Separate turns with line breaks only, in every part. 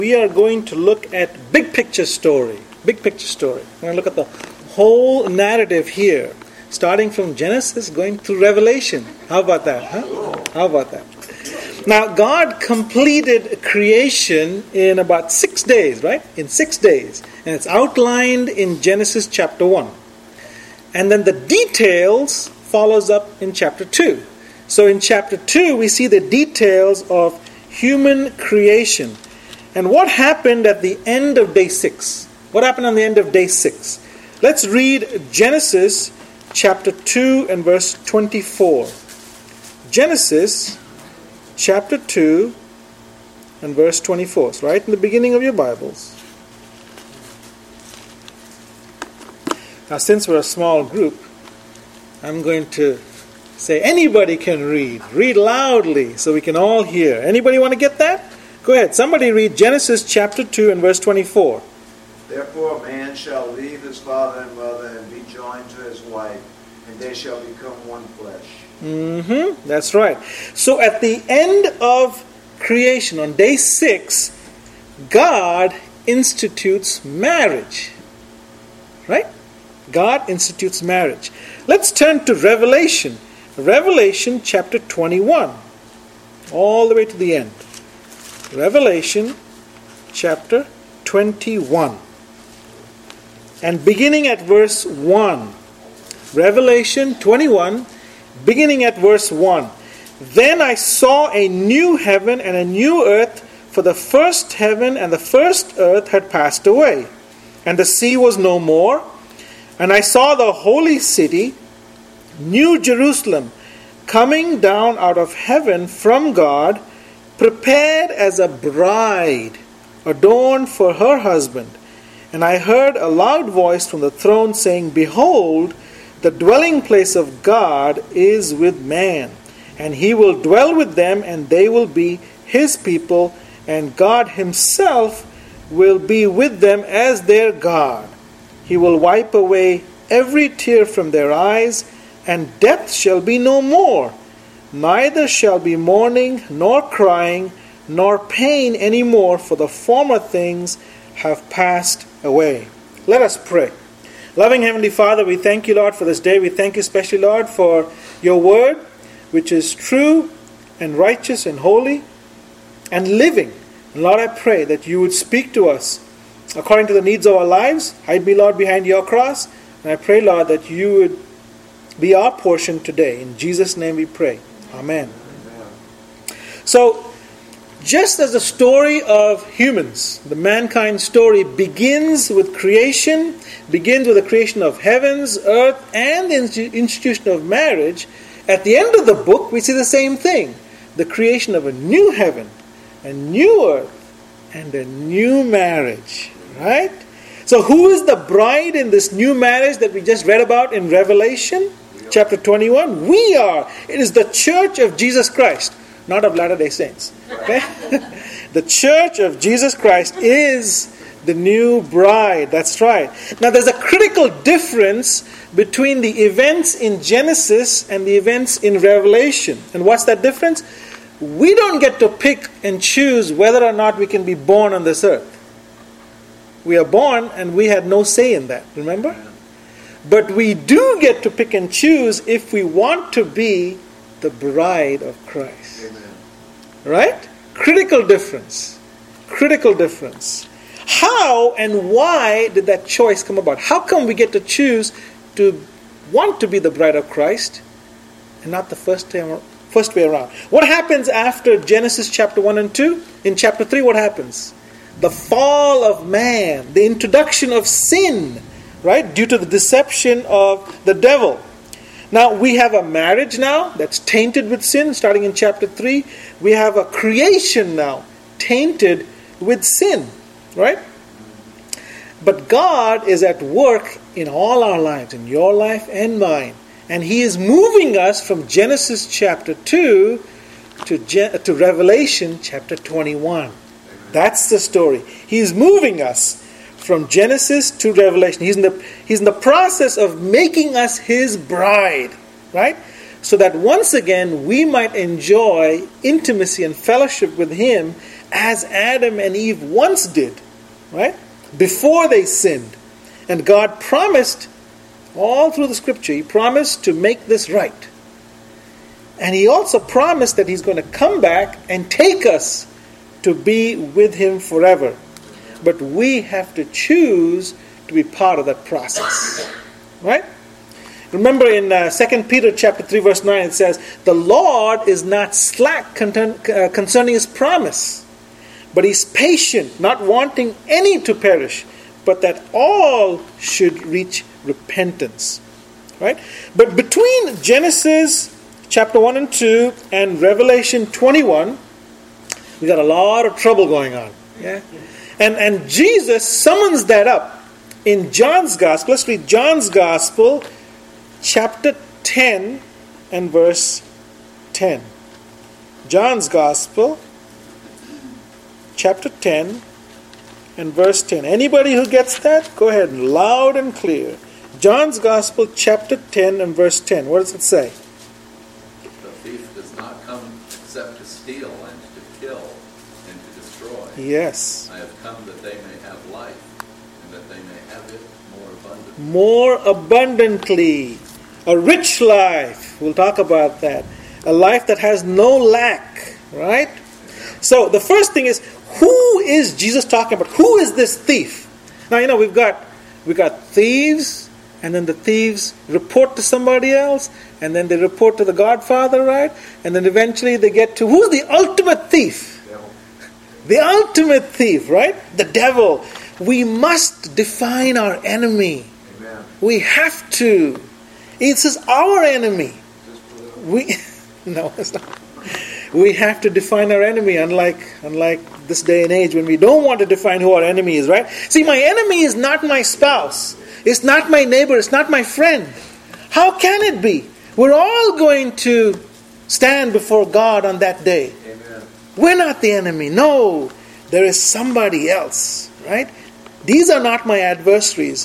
We are going to look at big picture story. Big picture story. We're going to look at the whole narrative here, starting from Genesis, going through Revelation. How about that? How about that? Now, God completed creation in about 6 days, right? In 6 days. And it's outlined in Genesis chapter 1. And then the details follows up in chapter 2. So in chapter 2, we see the details of human creation. And what happened at the end of day 6? What happened on the end of day 6? Let's read Genesis chapter 2 and verse 24. Genesis chapter 2 and verse 24. It's right in the beginning of your Bibles. Now, since we're a small group, I'm going to say anybody can read. Read loudly so we can all hear. Anybody want to get that? Go ahead. Somebody read Genesis chapter 2 and verse 24.
Therefore a man shall leave his father and mother and be joined to his wife, and they shall become one flesh.
That's right. So at the end of creation, on day 6, God institutes marriage. Right? God institutes marriage. Let's turn to Revelation. Revelation chapter 21. All the way to the end. Revelation chapter 21. And beginning at verse 1. Revelation 21, beginning at verse 1. Then I saw a new heaven and a new earth, for the first heaven and the first earth had passed away, and the sea was no more. And I saw the holy city, New Jerusalem, coming down out of heaven from God, prepared as a bride, adorned for her husband. And I heard a loud voice from the throne saying, Behold, the dwelling place of God is with man, and he will dwell with them, and they will be his people, and God himself will be with them as their God. He will wipe away every tear from their eyes, and death shall be no more. Neither shall be mourning, nor crying, nor pain any more, for the former things have passed away. Let us pray. Loving Heavenly Father, we thank you, Lord, for this day. We thank you especially, Lord, for your word, which is true and righteous and holy and living. And Lord, I pray that you would speak to us according to the needs of our lives. Hide me, Lord, behind your cross. And I pray, Lord, that you would be our portion today. In Jesus' name we pray. Amen. So, just as the story of humans, the mankind story, begins with creation, begins with the creation of heavens, earth, and the institution of marriage, at the end of the book we see the same thing. The creation of a new heaven, a new earth, and a new marriage. Right? So who is the bride in this new marriage that we just read about in Revelation chapter 21? We are. It is the church of Jesus Christ, not of Latter-day Saints. Okay? The church of Jesus Christ is the new bride. That's right. Now there's a critical difference between the events in Genesis and the events in Revelation. And what's that difference? We don't get to pick and choose whether or not we can be born on this earth. We are born and we had no say in that, remember? But we do get to pick and choose if we want to be the bride of Christ.
Amen.
Right? Critical difference. Critical difference. How and why did that choice come about? How come we get to choose to want to be the bride of Christ and not the first way around? What happens after Genesis chapter 1 and 2? In chapter 3, what happens? The fall of man, the introduction of sin, right? Due to the deception of the devil. Now, we have a marriage now that's tainted with sin, starting in chapter 3. We have a creation now tainted with sin, right? But God is at work in all our lives, in your life and mine. And He is moving us from Genesis chapter 2 to Revelation chapter 21. That's the story. He's moving us from Genesis to Revelation. He's in the process of making us His bride, right? So that once again we might enjoy intimacy and fellowship with Him as Adam and Eve once did, right? Before they sinned. And God promised, all through the scripture, He promised to make this right. And He also promised that He's going to come back and take us to be with Him forever. But we have to choose to be part of that process. Right? Remember in 2 Peter chapter 3 verse 9 it says, "The Lord is not slack concerning His promise, but He's patient, not wanting any to perish, but that all should reach repentance." Right? But between Genesis chapter 1 and 2 and Revelation 21, we got a lot of trouble going on. Yeah? And Jesus summons that up in John's Gospel. Let's read John's Gospel, chapter 10 and verse 10. John's Gospel, chapter 10 and verse 10. Anybody who gets that, go ahead, loud and clear. John's Gospel, chapter 10 and verse 10. What does it say?
The thief does not come except to steal and to kill and to destroy.
Yes.
I have come that they may have life, and that they may have it more abundantly.
More abundantly. A rich life. We'll talk about that. A life that has no lack. Right? So the first thing is, who is Jesus talking about? Who is this thief? Now, we've got thieves, and then the thieves report to somebody else, and then they report to the Godfather, right? And then eventually they get to, who's the ultimate thief?
Devil.
The ultimate thief, right? The devil. We must define our enemy.
Amen.
We have to. This is our enemy. No, it's not. We have to define our enemy, unlike this day and age when we don't want to define who our enemy is, right? See, my enemy is not my spouse. It's not my neighbor. It's not my friend. How can it be? We're all going to stand before God on that day.
Amen.
We're not the enemy. No, there is somebody else, right? These are not my adversaries.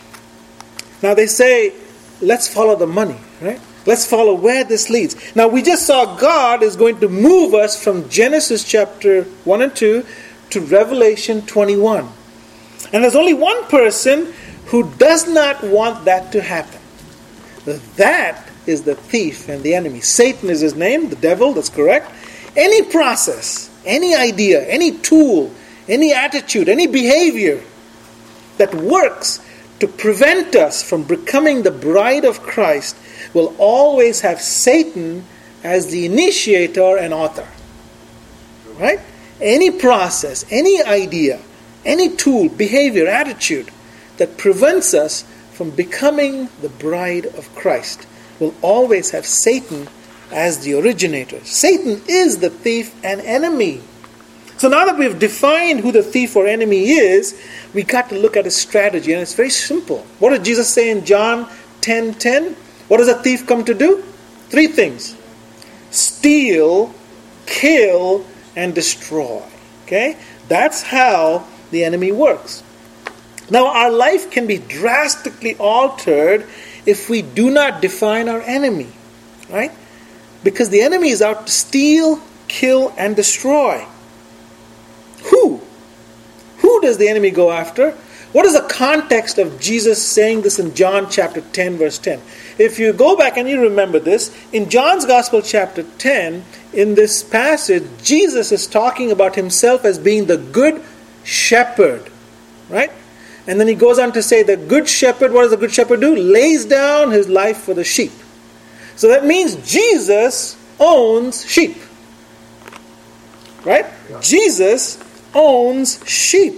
Now they say, let's follow the money, right? Let's follow where this leads. Now we just saw God is going to move us from Genesis chapter 1 and 2 to Revelation 21. And there's only one person who does not want that to happen. That is the thief and the enemy. Satan is his name, the devil, that's correct. Any process, any idea, any tool, any attitude, any behavior that works to prevent us from becoming the bride of Christ will always have Satan as the initiator and author. Right? Any process, any idea, any tool, behavior, attitude that prevents us from becoming the bride of Christ will always have Satan as the originator. Satan is the thief and enemy. So now that we've defined who the thief or enemy is, we got to look at his strategy, and it's very simple. What did Jesus say in John 10:10? What does a thief come to do? 3 things. Steal, kill, and destroy. Okay? That's how the enemy works. Now, our life can be drastically altered if we do not define our enemy. Right? Because the enemy is out to steal, kill, and destroy. Who? Who does the enemy go after? What is the context of Jesus saying this in John chapter 10 verse 10? If you go back and you remember this, in John's Gospel chapter 10, in this passage, Jesus is talking about himself as being the good shepherd. Right? And then he goes on to say the good shepherd, what does the good shepherd do? Lays down his life for the sheep. So that means Jesus owns sheep. Right? Yeah. Jesus owns sheep.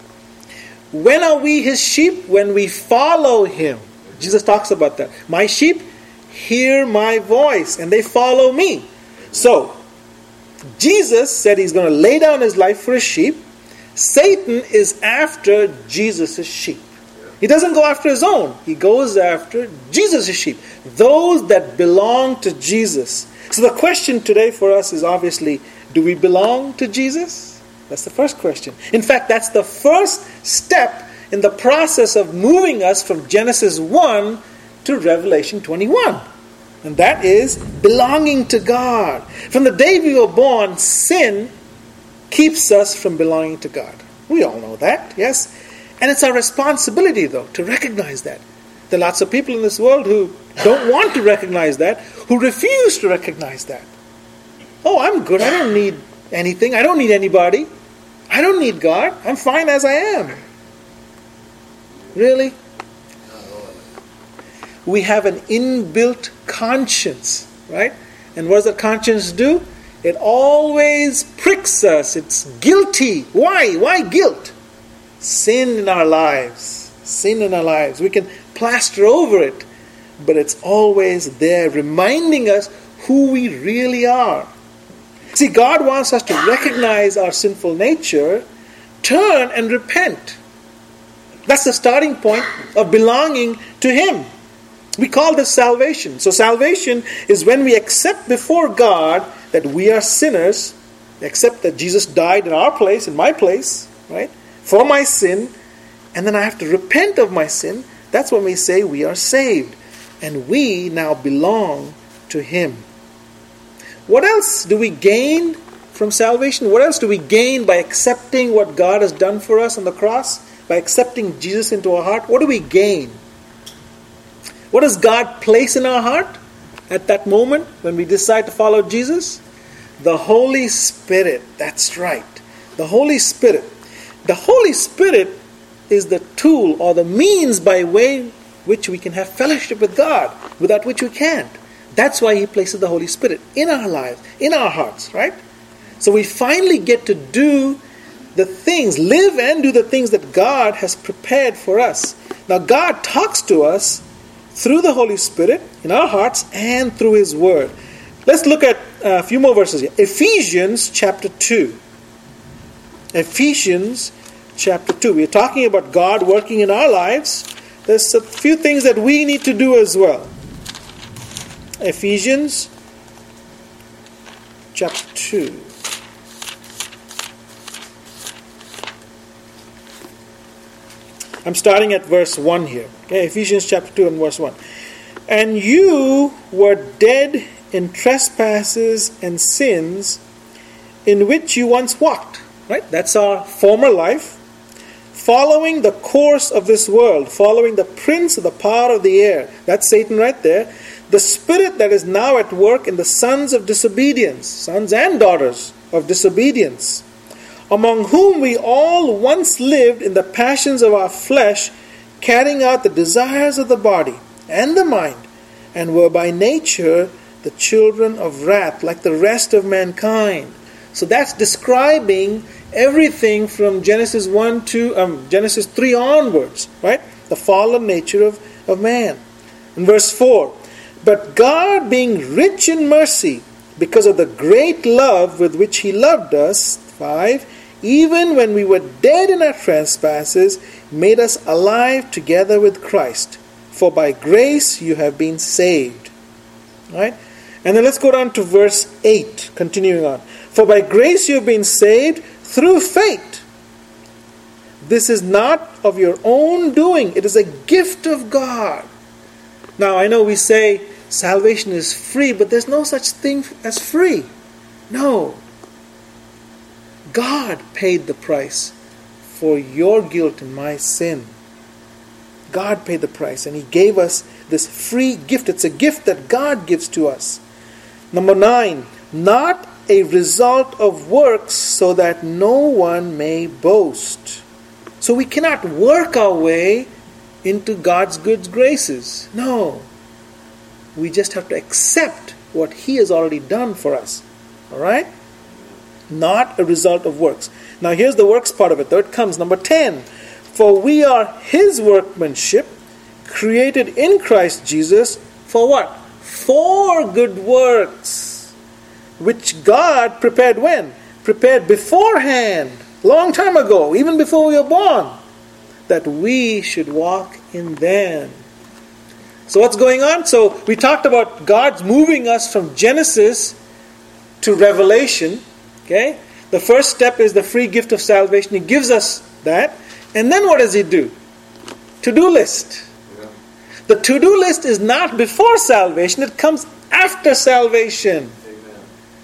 When are we his sheep? When we follow him. Jesus talks about that. My sheep hear my voice and they follow me. So, Jesus said he's going to lay down his life for his sheep. Satan is after Jesus' sheep. He doesn't go after his own. He goes after Jesus' sheep. Those that belong to Jesus. So the question today for us is obviously, do we belong to Jesus? That's the first question. In fact, that's the first step in the process of moving us from Genesis 1 to Revelation 21. And that is belonging to God. From the day we were born, sin keeps us from belonging to God. We all know that, yes? And it's our responsibility, though, to recognize that. There are lots of people in this world who don't want to recognize that, who refuse to recognize that. Oh, I'm good. I don't need anything. I don't need anybody. I don't need God. I'm fine as I am. Really? We have an inbuilt conscience, right? And what does that conscience do? It always pricks us. It's guilty. Why? Why guilt? Sin in our lives. Sin in our lives. We can plaster over it, but it's always there, reminding us who we really are. See, God wants us to recognize our sinful nature, turn and repent. That's the starting point of belonging to Him. We call this salvation. So salvation is when we accept before God that we are sinners, accept that Jesus died in our place, in my place, right, for my sin, and then I have to repent of my sin. That's when we say we are saved, and we now belong to Him. What else do we gain from salvation? What else do we gain by accepting what God has done for us on the cross? By accepting Jesus into our heart? What do we gain? What does God place in our heart at that moment when we decide to follow Jesus? The Holy Spirit. That's right. The Holy Spirit. The Holy Spirit is the tool or the means by way which we can have fellowship with God, without which we can't. That's why He places the Holy Spirit in our lives, in our hearts, right? So we finally get to do the things, live and do the things that God has prepared for us. Now God talks to us through the Holy Spirit in our hearts and through His Word. Let's look at a few more verses here. Ephesians chapter 2. Ephesians chapter 2. We're talking about God working in our lives. There's a few things that we need to do as well. Ephesians chapter 2. I'm starting at verse 1 here. Okay, Ephesians chapter 2 and verse 1. And you were dead in trespasses and sins in which you once walked. Right? That's our former life. Following the course of this world, following the prince of the power of the air. That's Satan right there. The spirit that is now at work in the sons of disobedience, sons and daughters of disobedience, among whom we all once lived in the passions of our flesh, carrying out the desires of the body and the mind, and were by nature the children of wrath, like the rest of mankind. So that's describing everything from Genesis 3 onwards, right? The fallen nature of man. In verse 4, but God, being rich in mercy, because of the great love with which He loved us, 5, even when we were dead in our trespasses, made us alive together with Christ. For by grace you have been saved. Right? And then let's go down to verse 8, continuing on. For by grace you have been saved through faith. This is not of your own doing. It is a gift of God. Now, I know we say salvation is free, but there's no such thing as free. No. God paid the price for your guilt and my sin. God paid the price, and He gave us this free gift. It's a gift that God gives to us. Number 9, not a result of works, so that no one may boast. So we cannot work our way into God's good graces. No. We just have to accept what He has already done for us. Alright? Not a result of works. Now here's the works part of it. There it comes. Number 10. For we are His workmanship, created in Christ Jesus, for what? For good works, which God prepared when? Prepared beforehand, long time ago, even before we were born, that we should walk in them. So what's going on? So we talked about God's moving us from Genesis to Revelation. Okay? The first step is the free gift of salvation. He gives us that. And then what does He do? To-do list. Yeah. The to-do list is not before salvation. It comes after salvation.
Amen.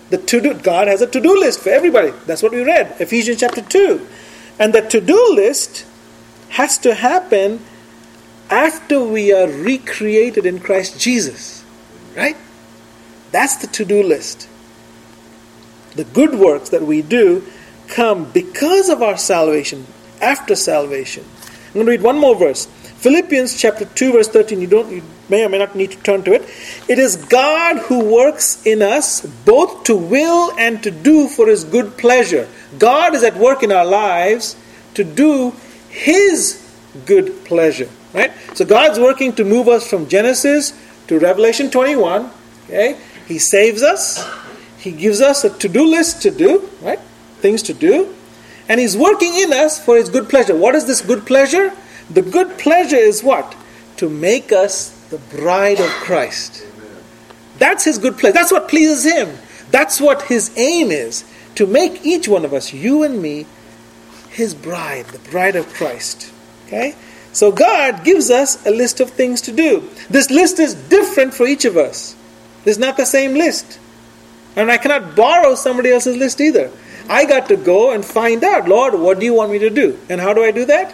God has a to-do list for everybody. That's what we read, Ephesians chapter 2. And the to-do list has to happen after we are recreated in Christ Jesus. Right? That's the to-do list. The good works that we do come because of our salvation, after salvation. I'm going to read one more verse. Philippians chapter 2 verse 13. You may or may not need to turn to it. It is God who works in us both to will and to do for His good pleasure. God is at work in our lives to do His good pleasure. Right? So God's working to move us from Genesis to Revelation 21. Okay? He saves us. He gives us a to-do list to do. Right? Things to do. And He's working in us for His good pleasure. What is this good pleasure? The good pleasure is what? To make us the bride of Christ. Amen. That's His good pleasure. That's what pleases Him. That's what His aim is. To make each one of us, you and me, His bride, the bride of Christ. Okay? So God gives us a list of things to do. This list is different for each of us. It's not the same list. And I cannot borrow somebody else's list either. I got to go and find out, Lord, what do you want me to do? And how do I do that?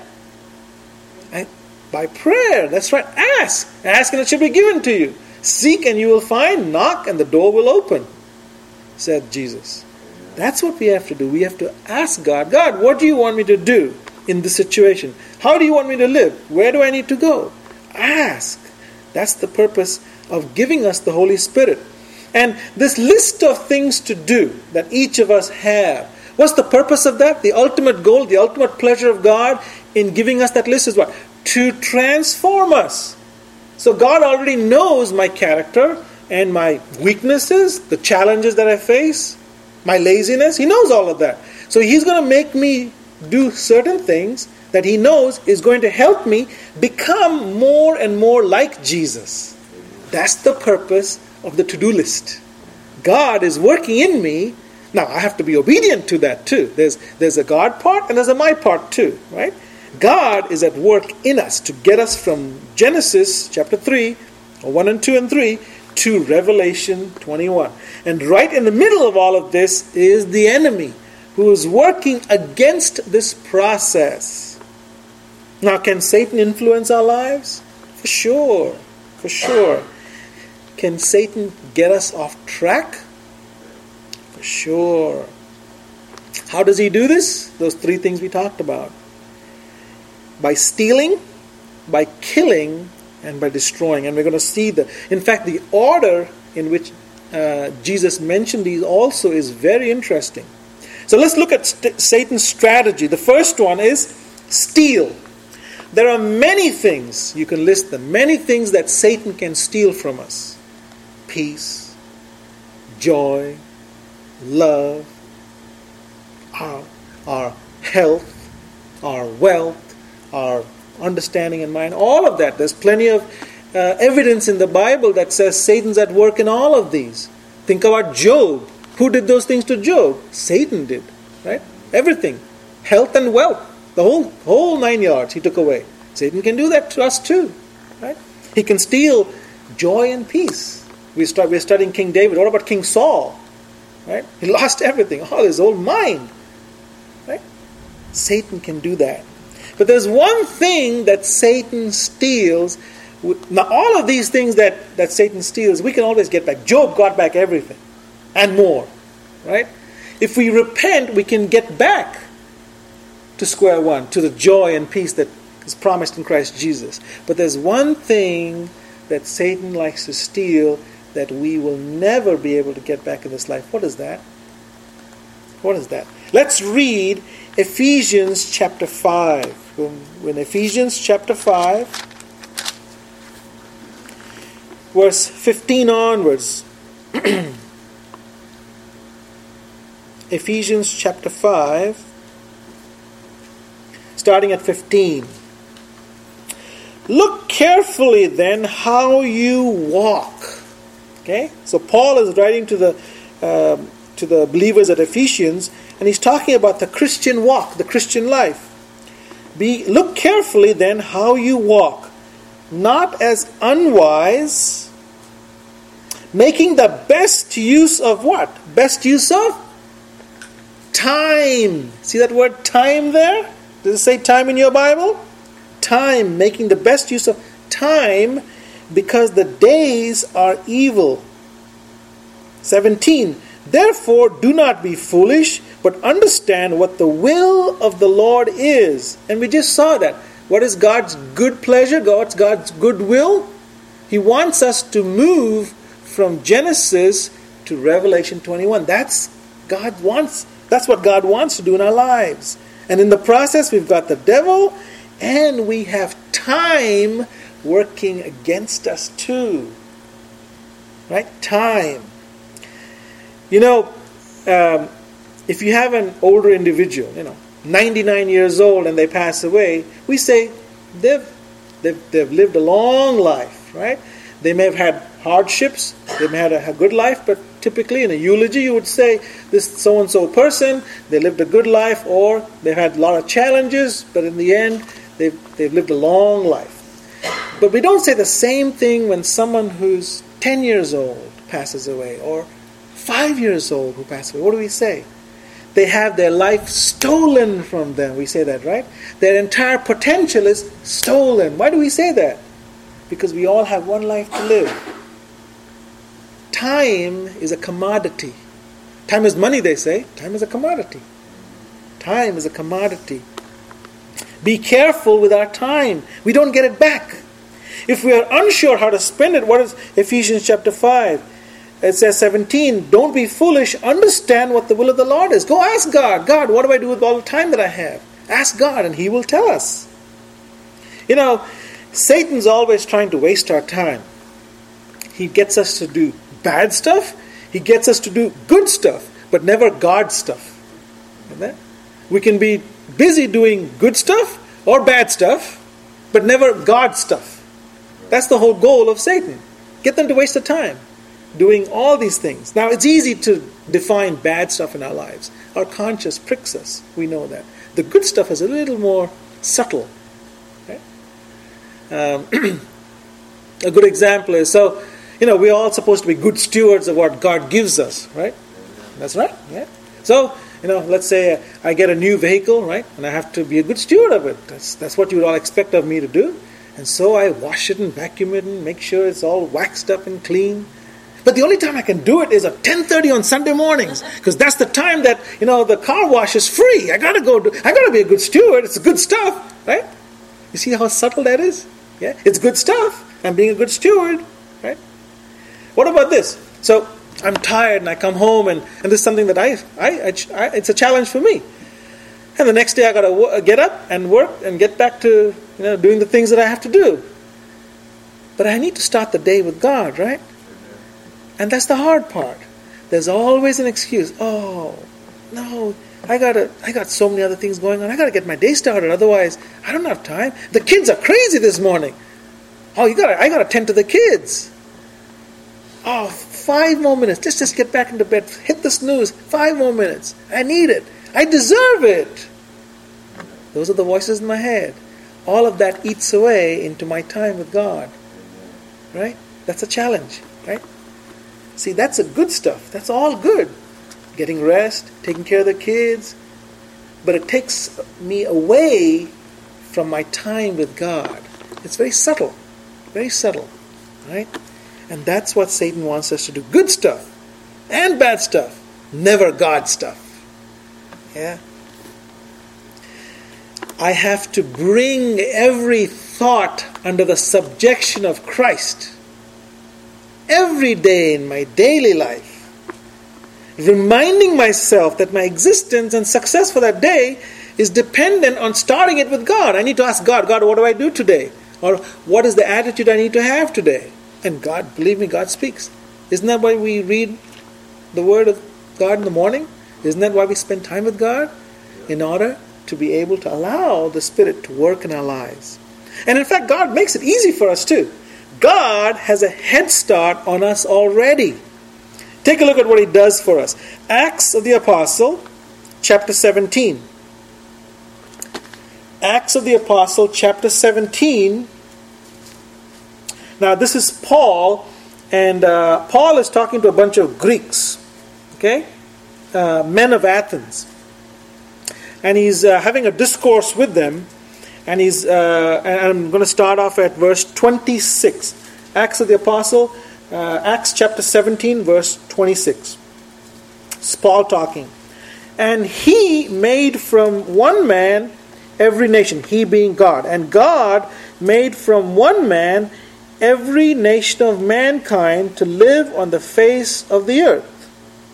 By prayer. That's right. Ask. Ask and it shall be given to you. Seek and you will find. Knock and the door will open, said Jesus. That's what we have to do. We have to ask God, God, what do you want me to do in this situation? How do you want me to live? Where do I need to go? Ask. That's the purpose of giving us the Holy Spirit. And this list of things to do that each of us have, what's the purpose of that? The ultimate goal, the ultimate pleasure of God in giving us that list is what? To transform us. So God already knows my character and my weaknesses, the challenges that I face, my laziness. He knows all of that. So He's going to make me do certain things that He knows is going to help me become more and more like Jesus. That's the purpose of the to-do list. God is working in me. Now, I have to be obedient to that too. There's a God part and there's a my part too, right? God is at work in us to get us from Genesis chapter 3, or 1 and 2 and 3, to Revelation 21. And right in the middle of all of this is the enemy who is working against this process. Now, can Satan influence our lives? For sure. For sure. Can Satan get us off track? For sure. How does he do this? Those three things we talked about. By stealing, by killing, and by destroying. And we're going to see in fact, the order in which Jesus mentioned these also is very interesting. So let's look at Satan's strategy. The first one is steal. There are many things, you can list them, many things that Satan can steal from us. Peace, joy, love, our health, our wealth, our understanding and mind, all of that. There's plenty of evidence in the Bible that says Satan's at work in all of these. Think about Job. Who did those things to Job? Satan did, right? Everything. Health and wealth. The whole 9 yards he took away. Satan can do that to us too, right? He can steal joy and peace. We're studying King David. What about King Saul? Right? He lost everything. His whole mind. Right? Satan can do that. But there's one thing that Satan steals. Now, all of these things that Satan steals, we can always get back. Job got back everything and more. Right? If we repent, we can get back to square one, to the joy and peace that is promised in Christ Jesus. But there's one thing that Satan likes to steal that we will never be able to get back in this life. What is that? What is that? Let's read Ephesians chapter 5. In Ephesians chapter 5, verse 15 onwards. Ephesians chapter 5, starting at 15. Look carefully then how you walk. Okay, so Paul is writing to the believers at Ephesians, and he's talking about the Christian walk, the Christian life. Look carefully then how you walk, not as unwise, Making the best use of what? Best use of time. See that word time there? Does it say time in your Bible? Time. Making the best use of time because the days are evil. 17. Therefore, do not be foolish, but understand what the will of the Lord is. And we just saw that. What is God's good pleasure? God's good will? He wants us to move from Genesis to Revelation 21. That's what God wants to do in our lives. And in the process, we've got the devil, and we have time working against us too. Right? Time. You know, if you have an older individual, 99 years old, and they pass away, we say they've lived a long life, right? They may have had hardships, they may have had a good life, but typically in a eulogy you would say, this so-and-so person, they lived a good life, or they've had a lot of challenges, but in the end, they've lived a long life. But we don't say the same thing when someone who's 10 years old passes away, or 5 years old who passes away. What do we say? They have their life stolen from them. We say that, right? Their entire potential is stolen. Why do we say that? Because we all have one life to live. Time is a commodity. Time is money, they say. Time is a commodity. Time is a commodity. Be careful with our time. We don't get it back. If we are unsure how to spend it, what is Ephesians chapter 5? It says 17, don't be foolish, understand what the will of the Lord is. Go ask God. God, what do I do with all the time that I have? Ask God and He will tell us. Satan's always trying to waste our time. He gets us to do bad stuff. He gets us to do good stuff, but never God stuff. Amen? We can be busy doing good stuff or bad stuff, but never God stuff. That's the whole goal of Satan. Get them to waste their time doing all these things. Now, it's easy to define bad stuff in our lives. Our conscience pricks us. We know that. The good stuff is a little more subtle. Okay? A good example is, we're all supposed to be good stewards of what God gives us, right? That's right. Yeah. So, let's say I get a new vehicle, right? And I have to be a good steward of it. That's what you would all expect of me to do. And so I wash it and vacuum it and make sure it's all waxed up and clean. But the only time I can do it is at 10:30 on Sunday mornings, because that's the time that the car wash is free. I gotta be a good steward. It's good stuff, right? You see how subtle that is? Yeah, it's good stuff. I'm being a good steward, right? What about this? So I'm tired and I come home and this is something that it's a challenge for me. And the next day I gotta get up and work and get back to doing the things that I have to do. But I need to start the day with God, right? And that's the hard part. There's always an excuse. Oh, no, I got so many other things going on. I got to get my day started. Otherwise, I don't have time. The kids are crazy this morning. Oh, I got to tend to the kids. Oh, 5 more minutes. Just get back into bed. Hit the snooze. 5 more minutes. I need it. I deserve it. Those are the voices in my head. All of that eats away into my time with God. Right? That's a challenge. Right? See, that's the good stuff. That's all good. Getting rest, taking care of the kids. But it takes me away from my time with God. It's very subtle. Very subtle. Right? And that's what Satan wants us to do. Good stuff and bad stuff. Never God stuff. Yeah? I have to bring every thought under the subjection of Christ. Every day in my daily life, reminding myself that my existence and success for that day is dependent on starting it with God. I need to ask God, what do I do today? Or what is the attitude I need to have today? And God, believe me, God speaks. Isn't that why we read the Word of God in the morning? Isn't that why we spend time with God? In order to be able to allow the Spirit to work in our lives. And in fact, God makes it easy for us too. God has a head start on us already. Take a look at what He does for us. Acts of the Apostle, chapter 17. Acts of the Apostle, chapter 17. Now this is Paul, And Paul is talking to a bunch of Greeks, okay, men of Athens. And he's having a discourse with them. And and I'm going to start off at verse 26. Acts of the Apostle, Acts chapter 17, verse 26. It's Paul talking. And he made from one man every nation, he being God. And God made from one man every nation of mankind to live on the face of the earth,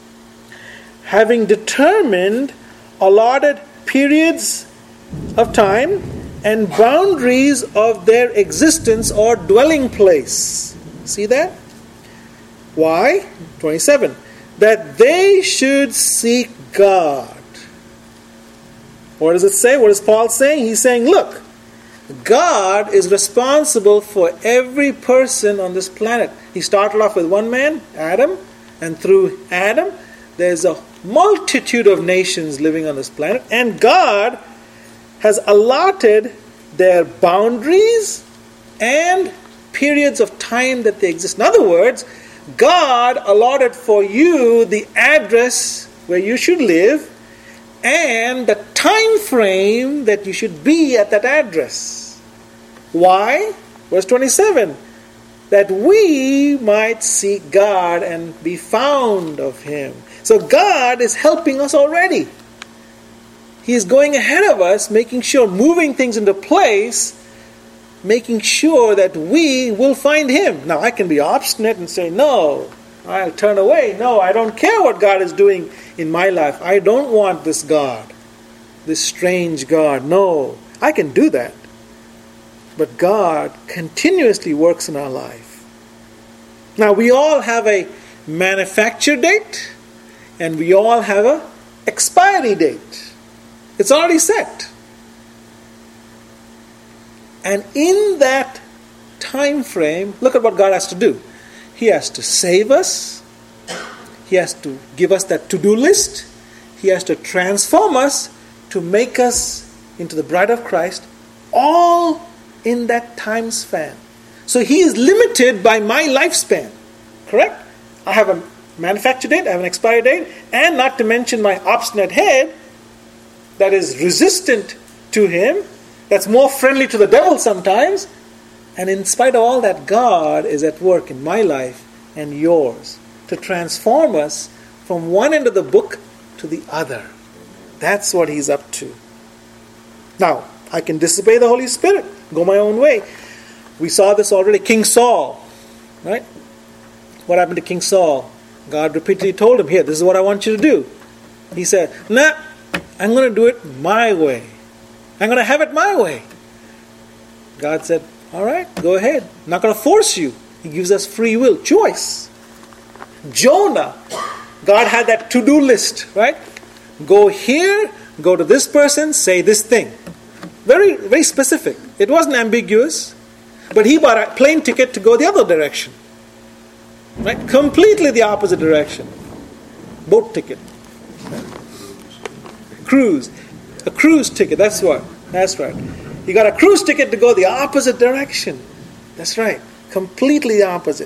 having determined allotted periods of time and boundaries of their existence or dwelling place. See that? Why? 27. That they should seek God. What does it say? What is Paul saying? He's saying, look, God is responsible for every person on this planet. He started off with one man, Adam, and through Adam, there's a multitude of nations living on this planet, and God has allotted their boundaries and periods of time that they exist. In other words, God allotted for you the address where you should live and the time frame that you should be at that address. Why? Verse 27. That we might seek God and be found of Him. So God is helping us already. He is going ahead of us, making sure, moving things into place, making sure that we will find Him. Now, I can be obstinate and say, no, I'll turn away. No, I don't care what God is doing in my life. I don't want this God, this strange God. No, I can do that. But God continuously works in our life. Now, we all have a manufacture date, and we all have an expiry date. It's already set. And in that time frame, look at what God has to do. He has to save us. He has to give us that to-do list. He has to transform us to make us into the bride of Christ, all in that time span. So He is limited by my lifespan. Correct? I have a manufacture date, I have an expiry date, and not to mention my obstinate head that is resistant to Him, that's more friendly to the devil sometimes. And in spite of all that, God is at work in my life and yours to transform us from one end of the book to the other. That's what He's up to. Now, I can disobey the Holy Spirit, go my own way. We saw this already. King Saul, right? What happened to King Saul? God repeatedly told him, here, this is what I want you to do. He said, nah, I'm going to do it my way. I'm going to have it my way. God said, all right, go ahead. I'm not going to force you. He gives us free will, choice. Jonah, God had that to-do list, right? Go here, go to this person, say this thing. Very, very specific. It wasn't ambiguous. But he bought a plane ticket to go the other direction. Right? Completely the opposite direction. Boat ticket. Cruise. A cruise ticket, that's what. That's right. You got a cruise ticket to go the opposite direction. That's right. Completely the opposite.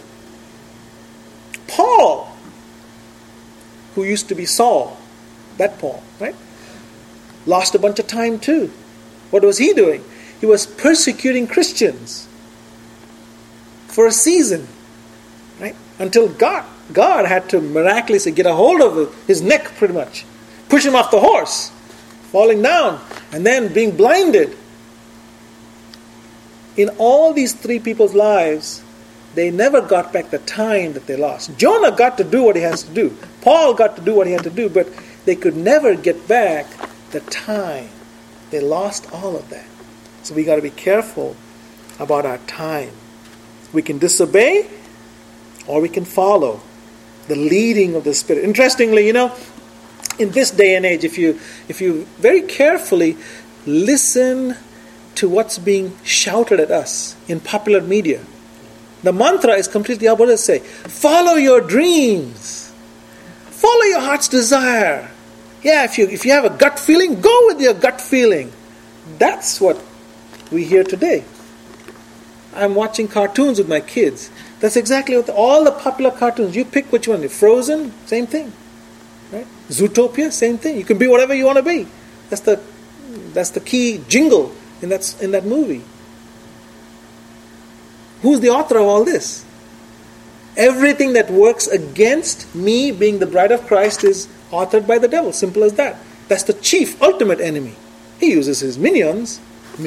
Paul, who used to be Saul, that Paul, right? Lost a bunch of time too. What was he doing? He was persecuting Christians for a season, right? Until God had to miraculously get a hold of his neck, pretty much. Push him off the horse, falling down, and then being blinded. In all these three people's lives, they never got back the time that they lost. Jonah got to do what he has to do. Paul got to do what he had to do, but they could never get back the time. They lost all of that. So we got to be careful about our time. We can disobey or we can follow the leading of the Spirit. Interestingly, in this day and age, if you very carefully listen to what's being shouted at us in popular media, the mantra is completely opposite. What does it say? Follow your dreams. Follow your heart's desire. Yeah, if you have a gut feeling, go with your gut feeling. That's what we hear today. I'm watching cartoons with my kids. That's exactly what all the popular cartoons, you pick which one. Frozen, same thing. Right? Zootopia, same thing. You can be whatever you want to be. That's the key jingle in that movie. Who's the author of all this? Everything that works against me being the bride of Christ is authored by the devil. Simple as that. That's the chief, ultimate enemy. He uses his minions.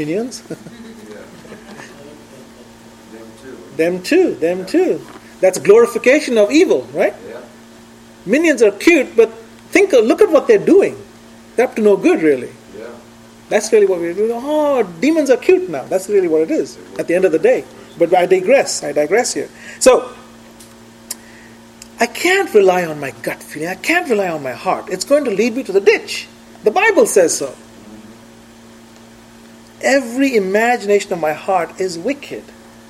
Them too. That's glorification of evil, right?
Yeah.
Minions are cute, but look at what they're doing. They're up to no good, really.
Yeah.
That's really what we're doing. Oh, demons are cute now. That's really what it is at the end of the day. But I digress here. So, I can't rely on my gut feeling. I can't rely on my heart. It's going to lead me to the ditch. The Bible says so. Every imagination of my heart is wicked.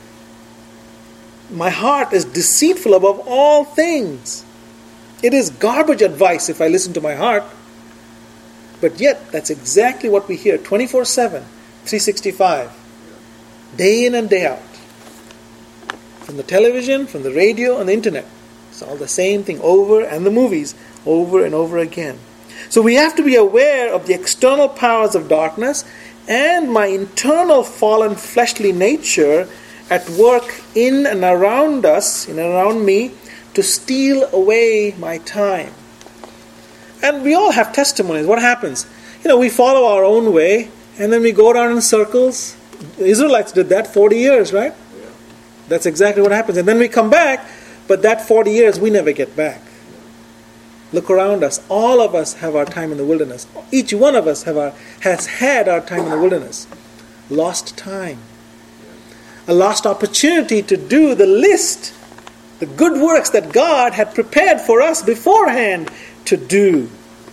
My heart is deceitful above all things. It is garbage advice if I listen to my heart. But yet, that's exactly what we hear 24/7, 365. Day in and day out. From the television, from the radio, and the internet. It's all the same thing over, and the movies, over and over again. So we have to be aware of the external powers of darkness and my internal fallen fleshly nature at work in and around us, in and around me, to steal away my time. And we all have testimonies. What happens? We follow our own way, and then we go around in circles. The Israelites did that 40 years, right?
Yeah.
That's exactly what happens. And then we come back, but that 40 years we never get back. Look around us. All of us have our time in the wilderness. Each one of us has had our time in the wilderness. Lost time. A lost opportunity to do the list, the good works that God had prepared for us beforehand to do.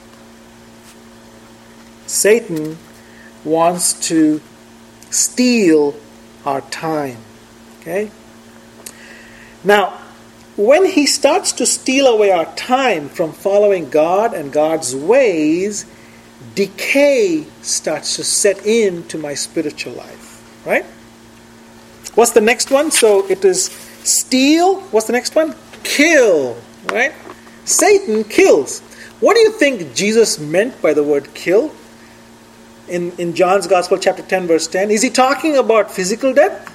Satan wants to steal our time. Okay? Now, when he starts to steal away our time from following God and God's ways, decay starts to set into my spiritual life. Right? What's the next one? So it is steal. What's the next one? Kill. Right? Satan kills. What do you think Jesus meant by the word kill? In John's Gospel, chapter 10, verse 10. Is he talking about physical death?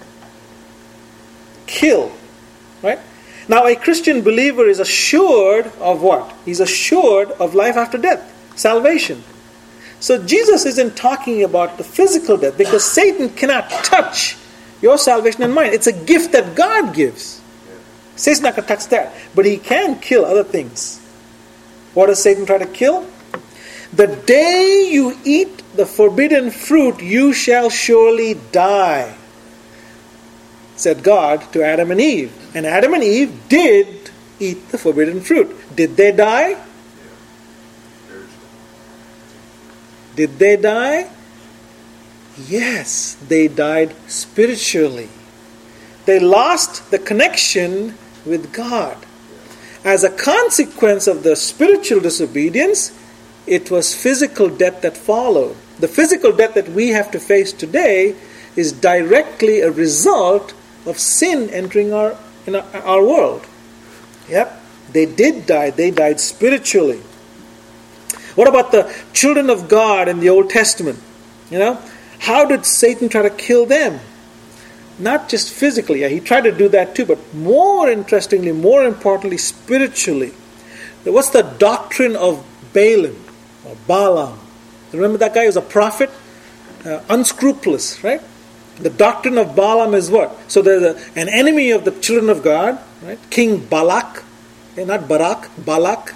Kill. Right? Now, a Christian believer is assured of what? He's assured of life after death. Salvation. So Jesus isn't talking about the physical death because Satan cannot touch your salvation and mine. It's a gift that God gives. Satan's not going to touch that. But he can kill other things. What does Satan try to kill? The day you eat the forbidden fruit, you shall surely die, said God to Adam and Eve. And Adam and Eve did eat the forbidden fruit. Did they die? Did they die? Yes, they died spiritually. They lost the connection with God. As a consequence of the spiritual disobedience, it was physical death that followed. The physical death that we have to face today is directly a result of sin entering our world. Yep, they did die. They died spiritually. What about the children of God in the Old Testament? How did Satan try to kill them? Not just physically. He tried to do that too, but more interestingly, more importantly, spiritually. What's the doctrine of Balaam or Balaam? Remember that guy? He was a prophet, unscrupulous, right? The doctrine of Balaam is what? So there's an enemy of the children of God, right? King Balak, not Barak, Balak.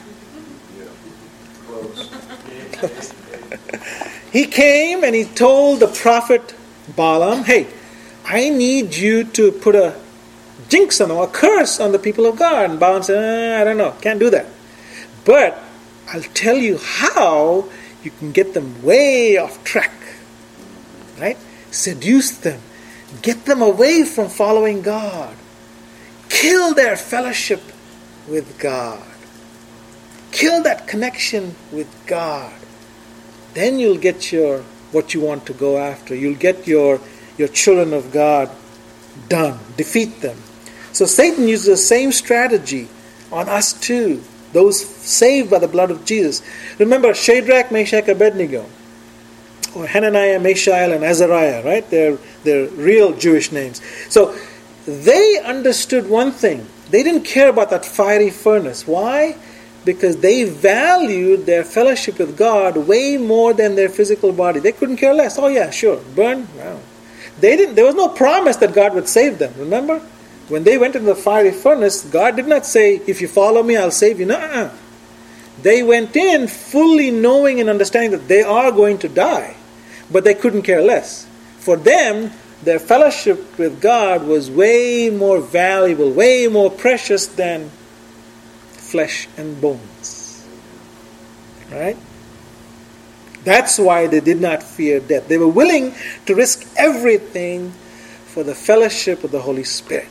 Close. He came and he told the prophet Balaam, hey, I need you to put a jinx on them, a curse on the people of God. And Balaam said, I don't know, can't do that. But I'll tell you how you can get them way off track. Right? Seduce them. Get them away from following God. Kill their fellowship with God. Kill that connection with God. Then you'll get what you want to go after. You'll get your children of God done. Defeat them. So Satan uses the same strategy on us too, those saved by the blood of Jesus. Remember Shadrach, Meshach, Abednego, or Hananiah, Mishael, and Azariah, right? They're real Jewish names. So they understood one thing. They didn't care about that fiery furnace. Why? Because they valued their fellowship with God way more than their physical body. They couldn't care less. Oh yeah, sure, burn. Wow. There was no promise that God would save them. Remember? When they went into the fiery furnace, God did not say, if you follow me, I'll save you. No. They went in fully knowing and understanding that they are going to die. But they couldn't care less. For them, their fellowship with God was way more valuable, way more precious than flesh and bones. Right? That's why they did not fear death. They were willing to risk everything for the fellowship of the Holy Spirit.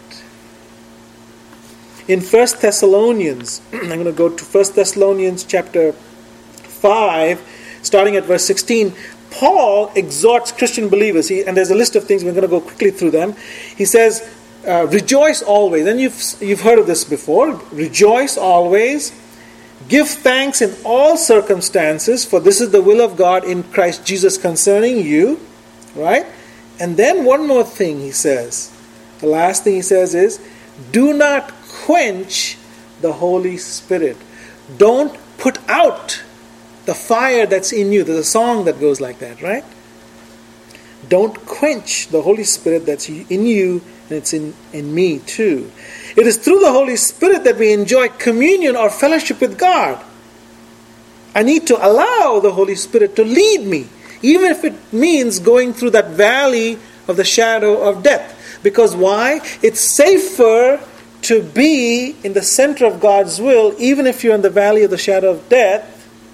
In 1 Thessalonians, I'm going to go to 1 Thessalonians chapter 5, starting at verse 16. Paul exhorts Christian believers, and there's a list of things, we're going to go quickly through them. He says, rejoice always. And you've heard of this before. Rejoice always. Give thanks in all circumstances, for this is the will of God in Christ Jesus concerning you. Right? And then one more thing he says. The last thing he says is, do not quench the Holy Spirit. Don't put out the fire that's in you. There's a song that goes like that, right? Don't quench the Holy Spirit that's in you, and it's in me too. It is through the Holy Spirit that we enjoy communion or fellowship with God. I need to allow the Holy Spirit to lead me, even if it means going through that valley of the shadow of death. Because why? It's safer to be in the center of God's will, even if you're in the valley of the shadow of death,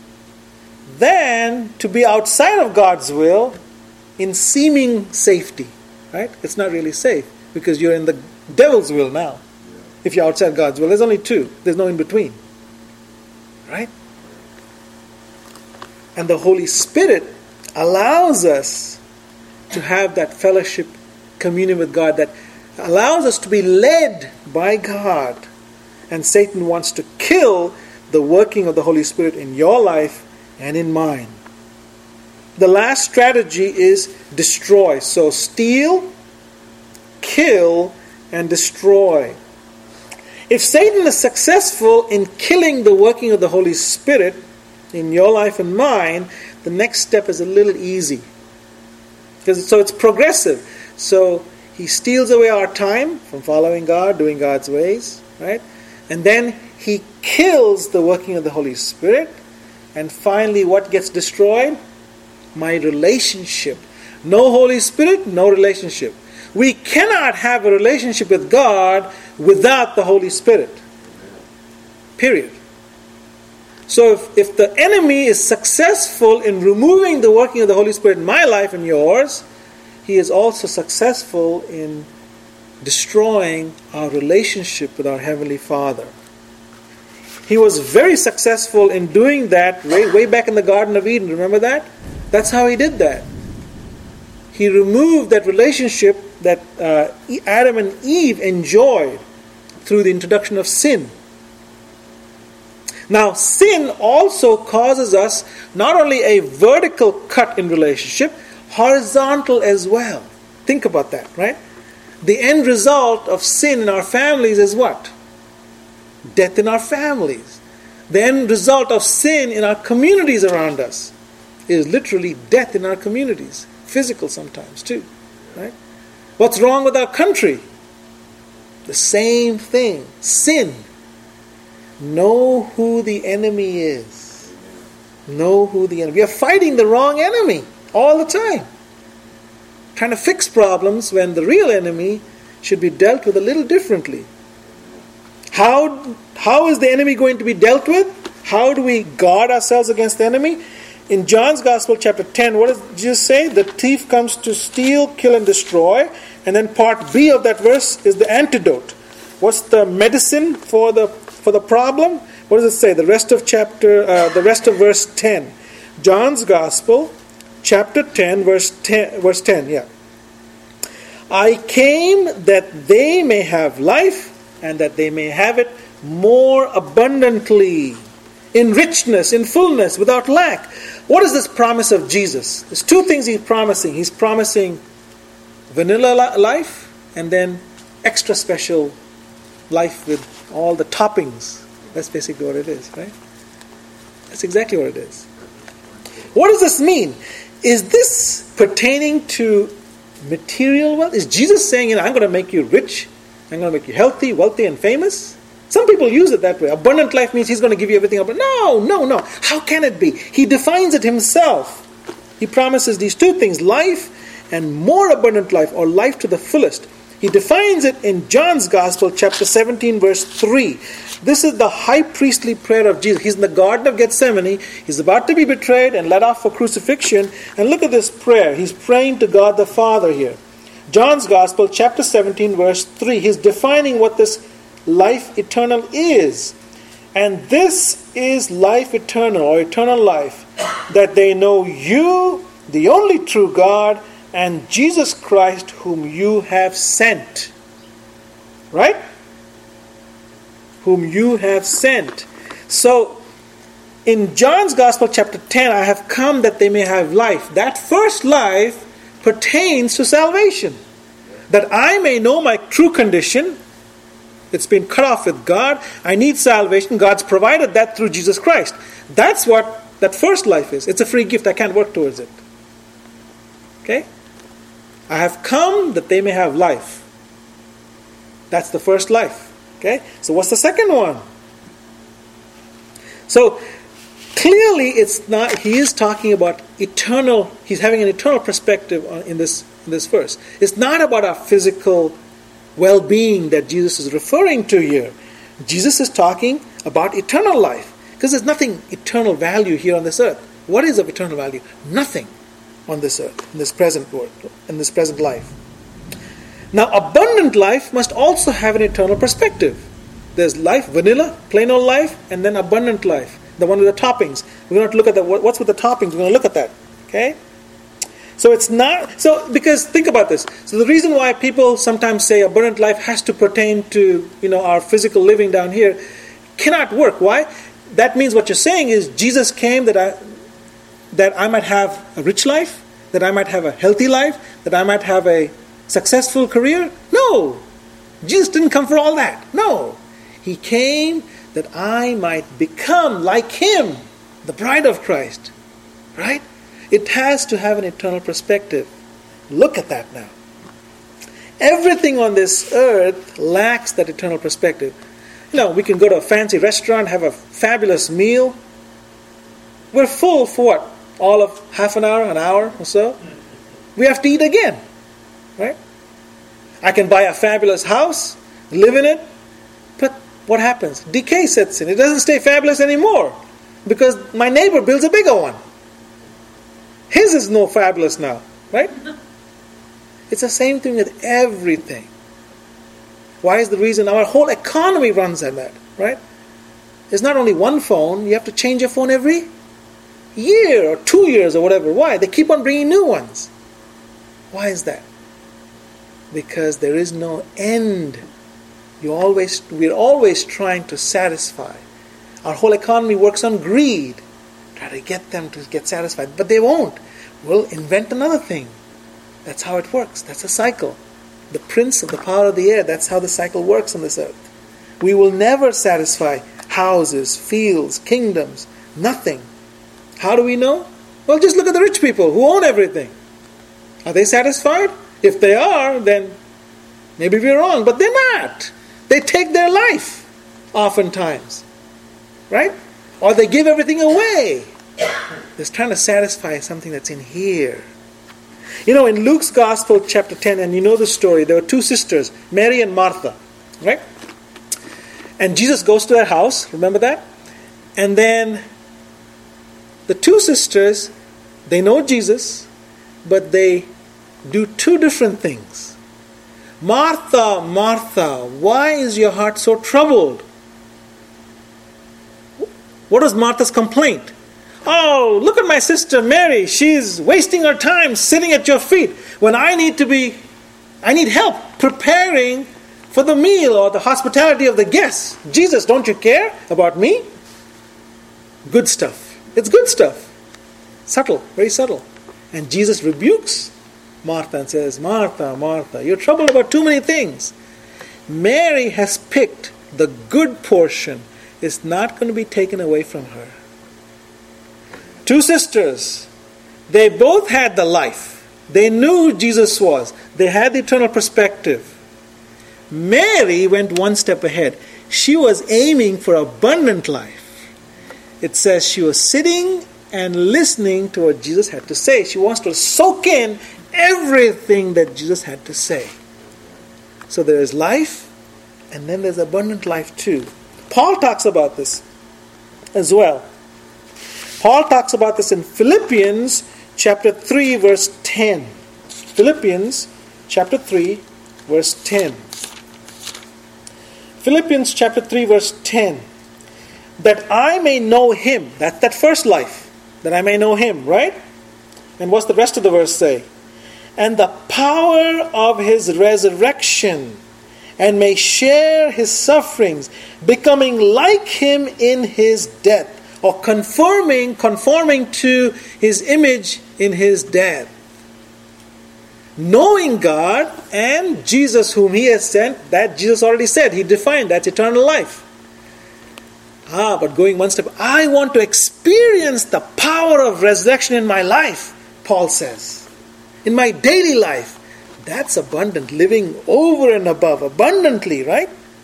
than to be outside of God's will in seeming safety. Right? It's not really safe because you're in the devil's will now. If you're outside God's will, there's only two. There's no in between. Right? And the Holy Spirit allows us to have that fellowship, communion with God, that allows us to be led by God. And Satan wants to kill the working of the Holy Spirit in your life and in mine. The last strategy is destroy. So steal, kill, and destroy. If Satan is successful in killing the working of the Holy Spirit in your life and mine, the next step is a little easy. So it's progressive. So he steals away our time from following God, doing God's ways, right? And then he kills the working of the Holy Spirit. And finally, what gets destroyed? My relationship. No Holy Spirit, no relationship. We cannot have a relationship with God without the Holy Spirit. Period. So if the enemy is successful in removing the working of the Holy Spirit in my life and yours, he is also successful in destroying our relationship with our Heavenly Father. He was very successful in doing that way back in the Garden of Eden. Remember that? That's how he did that. He removed that relationship that Adam and Eve enjoyed through the introduction of sin. Now, sin also causes us not only a vertical cut in relationship, horizontal as well. Think about that, right? The end result of sin in our families is what? Death in our families. The end result of sin in our communities around us is literally death in our communities. Physical sometimes too, right? What's wrong with our country? The same thing. Sin. Know who the enemy is. Know who the enemy. We are fighting the wrong enemy all the time. Trying to fix problems when the real enemy should be dealt with a little differently. How is the enemy going to be dealt with? How do we guard ourselves against the enemy? In John's Gospel, chapter 10, what does Jesus say? The thief comes to steal, kill, and destroy. And then part B of that verse is the antidote. What's the medicine for the problem? What does it say? The rest of verse 10. John's Gospel, chapter 10, verse 10. Yeah. I came that they may have life and that they may have it more abundantly, in richness, in fullness, without lack. What is this promise of Jesus? There's two things he's promising. He's promising vanilla life and then extra special life with all the toppings. That's basically what it is, right? That's exactly what it is. What does this mean? Is this pertaining to material wealth? Is Jesus saying, I'm going to make you rich, I'm going to make you healthy, wealthy, and famous? Some people use it that way. Abundant life means he's going to give you everything. No. How can it be? He defines it himself. He promises these two things, life and more abundant life, or life to the fullest. He defines it in John's Gospel, chapter 17, verse 3. This is the high priestly prayer of Jesus. He's in the Garden of Gethsemane. He's about to be betrayed and led off for crucifixion. And look at this prayer. He's praying to God the Father here. John's Gospel, chapter 17, verse 3. He's defining what this life eternal is. And this is life eternal, or eternal life, that they know you, the only true God, and Jesus Christ, whom you have sent. Right? Whom you have sent. So, in John's Gospel, chapter 10, I have come that they may have life. That first life pertains to salvation. That I may know my true condition. It's been cut off with God. I need salvation. God's provided that through Jesus Christ. That's what that first life is. It's a free gift. I can't work towards it. Okay? I have come that they may have life. That's the first life. Okay? So what's the second one? So clearly it's not, he is talking about eternal, he's having an eternal perspective in this verse. It's not about our physical well-being that Jesus is referring to here. Jesus is talking about eternal life, because there's nothing eternal value here on this earth. What is of eternal value? Nothing on this earth, in this present world, in this present life. Now, abundant life must also have an eternal perspective. There's life, vanilla, plain old life, and then abundant life, the one with the toppings. We're going to look at that. What's with the toppings? We're going to look at that. Okay? So it's not, because think about this. So the reason why people sometimes say abundant life has to pertain to, our physical living down here cannot work. Why? That means what you're saying is Jesus came that I might have a rich life, that I might have a healthy life, that I might have a successful career. No. Jesus didn't come for all that. No. He came that I might become like Him, the bride of Christ. Right? It has to have an eternal perspective. Look at that now. Everything on this earth lacks that eternal perspective. We can go to a fancy restaurant, have a fabulous meal. We're full for what? All of half an hour or so? We have to eat again. Right? I can buy a fabulous house, live in it, but what happens? Decay sets in. It doesn't stay fabulous anymore because my neighbor builds a bigger one. His is no fabulous now, right? It's the same thing with everything. Why is the reason our whole economy runs on that, right? There's not only one phone, you have to change your phone every year or 2 years or whatever. Why? They keep on bringing new ones. Why is that? Because there is no end. We're always trying to satisfy. Our whole economy works on greed. Try to get them to get satisfied. But they won't. We'll invent another thing. That's how it works. That's a cycle. The prince of the power of the air, that's how the cycle works on this earth. We will never satisfy houses, fields, kingdoms. Nothing. How do we know? Well, just look at the rich people who own everything. Are they satisfied? If they are, then maybe we're wrong. But they're not. They take their life oftentimes. Right? Or they give everything away. They're trying to satisfy something that's in here. In Luke's Gospel, chapter 10, and you know the story, there were two sisters, Mary and Martha. Right? And Jesus goes to their house. Remember that? And then the two sisters, they know Jesus, but they do two different things. Martha, Martha, why is your heart so troubled? What was Martha's complaint? Oh, look at my sister Mary. She's wasting her time sitting at your feet when I need help preparing for the meal or the hospitality of the guests. Jesus, don't you care about me? Good stuff. It's good stuff. Subtle, very subtle. And Jesus rebukes Martha and says, Martha, Martha, you're troubled about too many things. Mary has picked the good portion. It's not going to be taken away from her. Two sisters, they both had the life. They knew who Jesus was. They had the eternal perspective. Mary went one step ahead. She was aiming for abundant life. It says she was sitting and listening to what Jesus had to say. She wants to soak in everything that Jesus had to say. So there is life, and then there's abundant life too. Paul talks about this as well. Paul talks about this in Philippians chapter 3 verse 10. Philippians chapter 3 verse 10. Philippians chapter 3 verse 10. That I may know him. That's that first life. That I may know him, right? And what's the rest of the verse say? And the power of his resurrection, and may share his sufferings, becoming like him in his death, or conforming to his image in his death. Knowing God and Jesus whom he has sent, that Jesus already said, he defined, that's eternal life. But going one step, I want to experience the power of resurrection in my life, Paul says. In my daily life. That's abundant, living over and above, abundantly, right?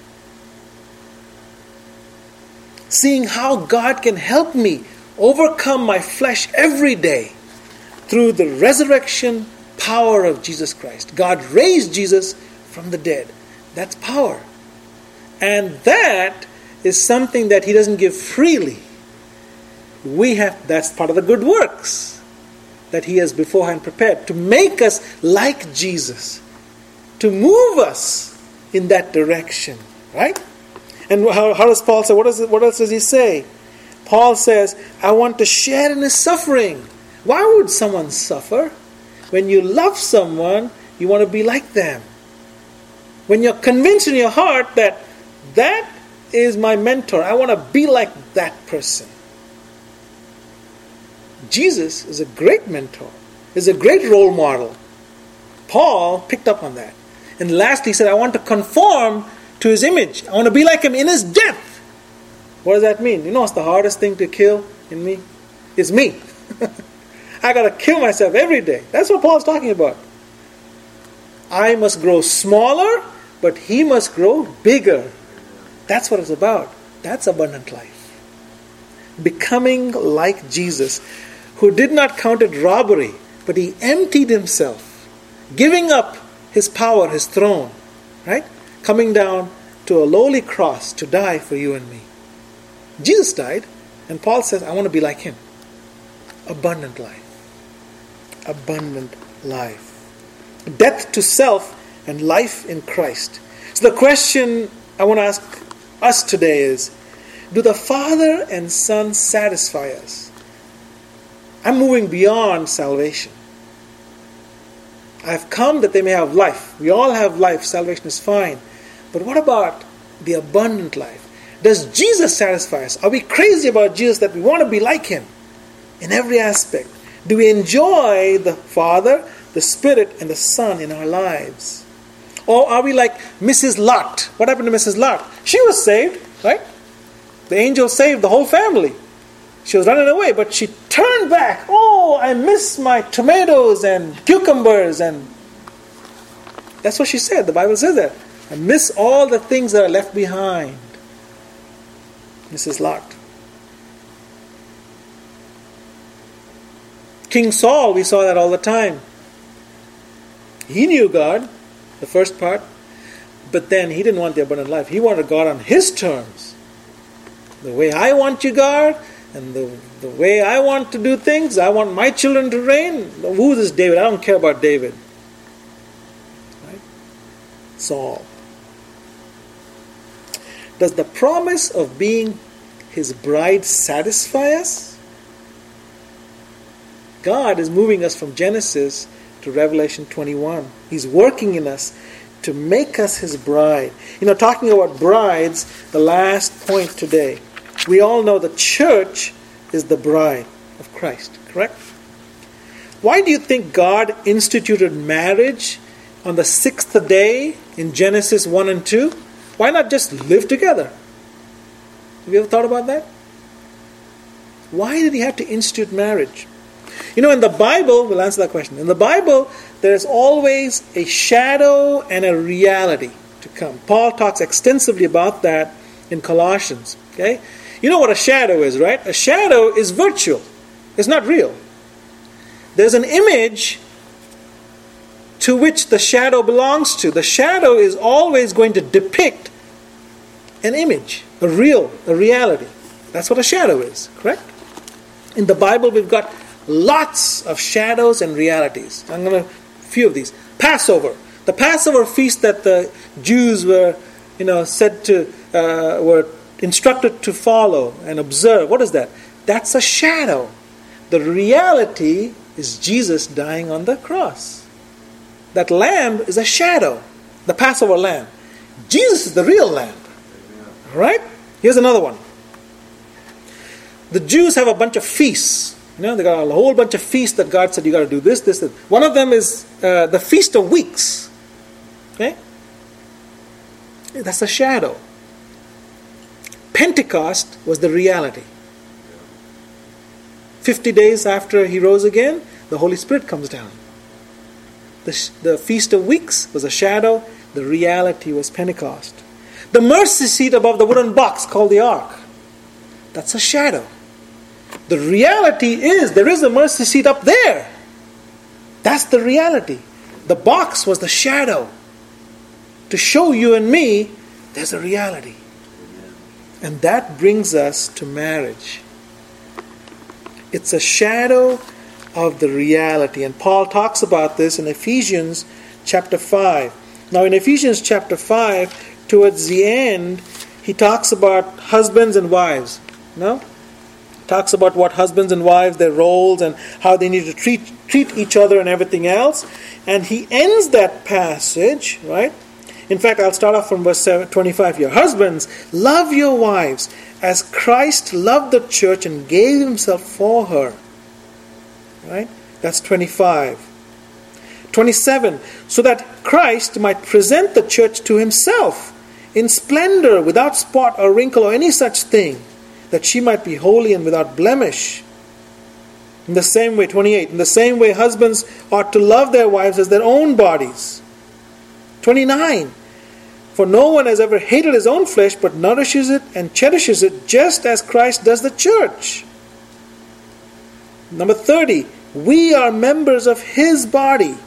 Seeing how God can help me overcome my flesh every day through the resurrection power of Jesus Christ. God raised Jesus from the dead. That's power. And that is something that he doesn't give freely. That's part of the good works that he has beforehand prepared to make us like Jesus, to move us in that direction, right? And how does Paul say? What else does he say? Paul says, I want to share in his suffering. Why would someone suffer? When you love someone, you want to be like them. When you're convinced in your heart that is my mentor, I want to be like that person. Jesus is a great mentor, is a great role model. Paul picked up on that. And lastly, he said, I want to conform to his image. I want to be like him in his death. What does that mean? You know what's the hardest thing to kill in me? It's me. I got to kill myself every day. That's what Paul's talking about. I must grow smaller, but he must grow bigger. That's what it's about. That's abundant life. Becoming like Jesus, who did not count it robbery, but he emptied himself, giving up his power, his throne, right? Coming down to a lowly cross to die for you and me. Jesus died, and Paul says, I want to be like him. Abundant life. Abundant life. Death to self and life in Christ. So the question I want to ask us today is, do the Father and Son satisfy us? I'm moving beyond salvation. I've come that they may have life. We all have life. Salvation is fine. But what about the abundant life? Does Jesus satisfy us? Are we crazy about Jesus that we want to be like him in every aspect? Do we enjoy the Father, the Spirit, and the Son in our lives? Or are we like Mrs. Lot? What happened to Mrs. Lot? She was saved, right? The angel saved the whole family. She was running away, but she turned back. Oh, I miss my tomatoes and cucumbers. And that's what she said. The Bible says that. I miss all the things that are left behind. Mrs. Lot. King Saul, we saw that all the time. He knew God, the first part, but then he didn't want the abundant life. He wanted God on his terms. The way I want you, God, and the way I want to do things, I want my children to reign. Who is this David? I don't care about David. Right? Saul. Does the promise of being his bride satisfy us? God is moving us from Genesis to Revelation 21. He's working in us to make us his bride. Talking about brides, the last point today. We all know the church is the bride of Christ, correct? Why do you think God instituted marriage on the 6th day in Genesis 1 and 2? Why not just live together? Have you ever thought about that? Why did he have to institute marriage? In the Bible, we'll answer that question. In the Bible, there's always a shadow and a reality to come. Paul talks extensively about that in Colossians. Okay? You know what a shadow is, right? A shadow is virtual. It's not real. There's an image to which the shadow belongs to. The shadow is always going to depict an image, a reality. That's what a shadow is, correct? In the Bible, we've got lots of shadows and realities. I'm going to few of these. Passover. The Passover feast that the Jews were, were instructed to follow and observe. What is that? That's a shadow. The reality is Jesus dying on the cross. That lamb is a shadow. The Passover lamb. Jesus is the real lamb. All right? Here's another one. The Jews have a bunch of feasts. They got a whole bunch of feasts that God said you got to do this, this, this. One of them is the Feast of Weeks. Okay? That's a shadow. Pentecost was the reality. 50 days after he rose again, the Holy Spirit comes down. The Feast of Weeks was a shadow. The reality was Pentecost. The mercy seat above the wooden box called the ark. That's a shadow. The reality is there is a mercy seat up there. That's the reality. The box was the shadow to show you and me there's a reality. And that brings us to marriage. It's a shadow of the reality. And Paul talks about this in Ephesians chapter 5. Now in Ephesians chapter 5, towards the end, he talks about husbands and wives. Talks about what husbands and wives, their roles, and how they need to treat each other and everything else. And he ends that passage, right? In fact, I'll start off from verse 25 here. Husbands, love your wives as Christ loved the church and gave himself for her. Right? That's 25. 27. So that Christ might present the church to himself in splendor, without spot or wrinkle or any such thing, that she might be holy and without blemish. In the same way, 28, in the same way husbands ought to love their wives as their own bodies. 29, for no one has ever hated his own flesh, but nourishes it and cherishes it, just as Christ does the church. Number 30, we are members of his body.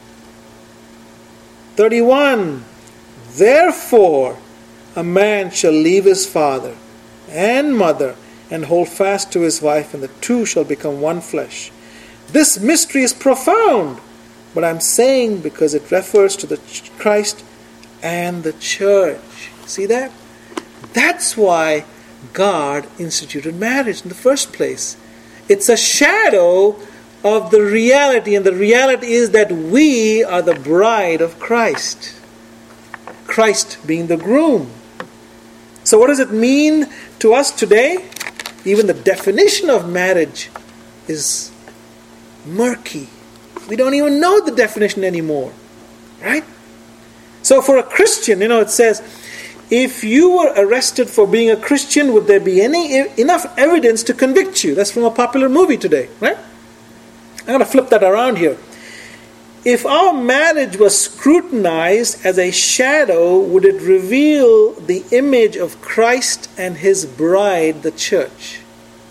31, therefore a man shall leave his father and mother, and hold fast to his wife, and the two shall become one flesh. This mystery is profound, but I'm saying because it refers to the Christ and the church. See that? That's why God instituted marriage in the first place. It's a shadow of the reality, and the reality is that we are the bride of Christ. Christ being the groom. So what does it mean to us today? Even the definition of marriage is murky. We don't even know the definition anymore. Right? So for a Christian, it says, if you were arrested for being a Christian, would there be enough evidence to convict you? That's from a popular movie today. Right? I'm going to flip that around here. If our marriage was scrutinized as a shadow, would it reveal the image of Christ and his bride, the church?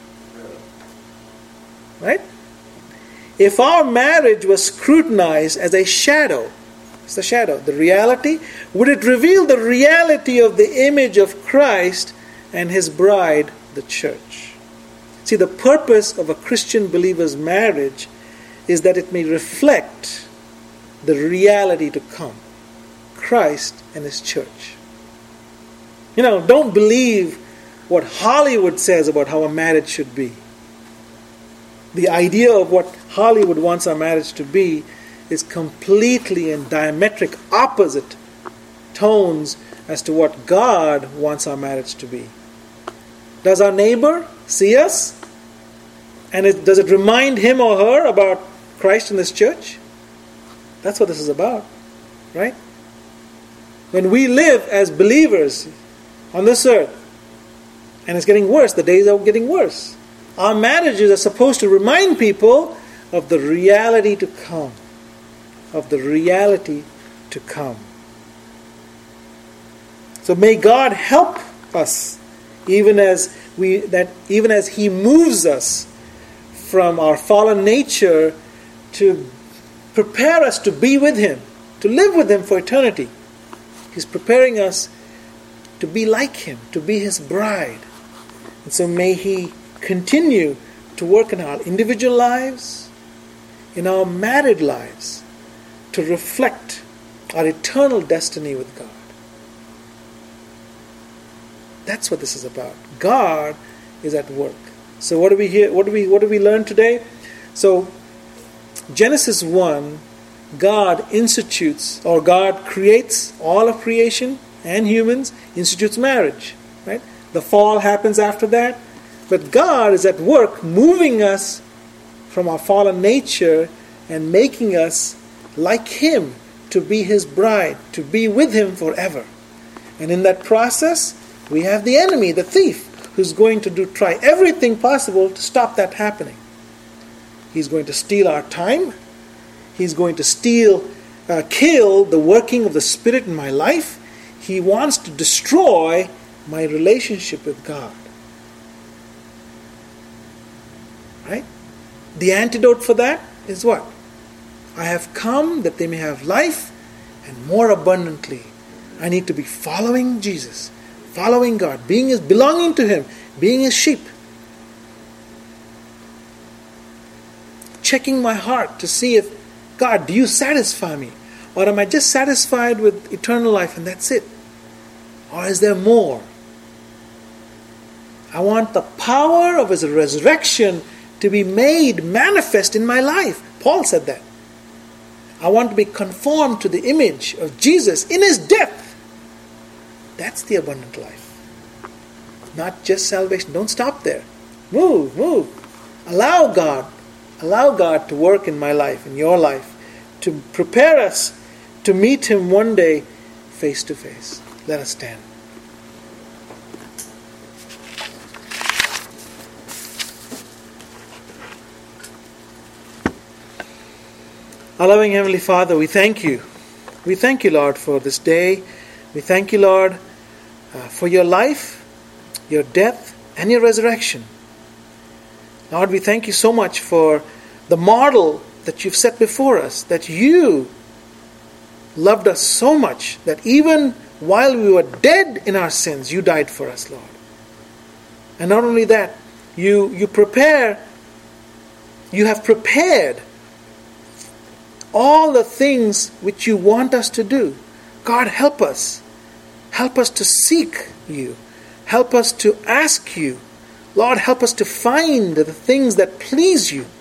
Right? If our marriage was scrutinized as a shadow, it's the shadow, the reality, would it reveal the reality of the image of Christ and his bride, the church? See, the purpose of a Christian believer's marriage is that it may reflect the reality to come, Christ and his church. Don't believe what Hollywood says about how a marriage should be. The idea of what Hollywood wants our marriage to be is completely and diametric opposite tones as to what God wants our marriage to be. Does our neighbor see us? And does it remind him or her about Christ in this church? That's what this is about, right? When we live as believers on this earth, and it's getting worse, the days are getting worse, our marriages are supposed to remind people of the reality to come. Of the reality to come. So may God help us, even as He moves us from our fallen nature to prepare us to be with Him, to live with Him for eternity. He's preparing us to be like Him, to be His bride. And so may He continue to work in our individual lives, in our married lives, to reflect our eternal destiny with God. That's what this is about. God is at work. So what do we hear? What do we learn today? So Genesis 1, God institutes, or God creates all of creation and humans, institutes marriage. Right? The fall happens after that. But God is at work moving us from our fallen nature and making us like Him, to be His bride, to be with Him forever. And in that process, we have the enemy, the thief, who's going to try everything possible to stop that happening. He's going to steal our time. He's going to kill the working of the Spirit in my life. He wants to destroy my relationship with God. Right? The antidote for that is what? I have come that they may have life and more abundantly. I need to be following Jesus, following God, belonging to Him, being His sheep. Checking my heart to see if, God, do you satisfy me? Or am I just satisfied with eternal life and that's it? Or is there more? I want the power of His resurrection to be made manifest in my life. Paul said that. I want to be conformed to the image of Jesus in His death. That's the abundant life. Not just salvation. Don't stop there. Move. Allow God to work in my life, in your life, to prepare us to meet Him one day face to face. Let us stand. Our loving Heavenly Father, we thank You. We thank You, Lord, for this day. We thank You, Lord, for Your life, Your death, and Your resurrection. Lord, we thank You so much for the model that You've set before us, that You loved us so much that even while we were dead in our sins, You died for us, Lord. And not only that, You have prepared all the things which You want us to do. God, help us. Help us to seek You. Help us to ask You. Lord, help us to find the things that please You.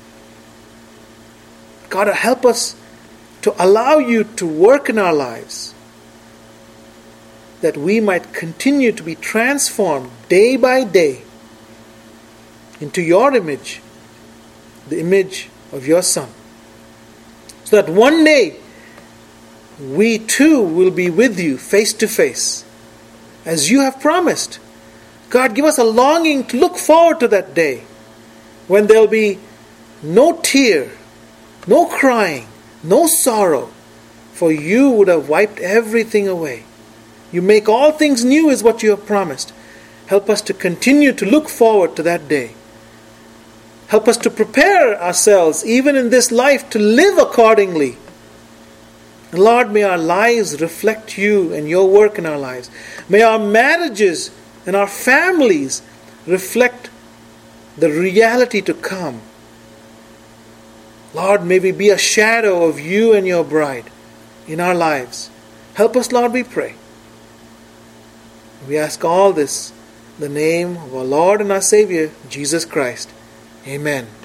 God, help us to allow You to work in our lives, that we might continue to be transformed day by day into Your image, the image of Your Son. So that one day we too will be with You face to face, as You have promised. God, give us a longing to look forward to that day when there will be no tear, no crying, no sorrow, for You would have wiped everything away. You make all things new is what You have promised. Help us to continue to look forward to that day. Help us to prepare ourselves, even in this life, to live accordingly. And Lord, may our lives reflect You and Your work in our lives. May our marriages and our families reflect the reality to come. Lord, may we be a shadow of You and Your bride in our lives. Help us, Lord, we pray. We ask all this in the name of our Lord and our Savior, Jesus Christ. Amen.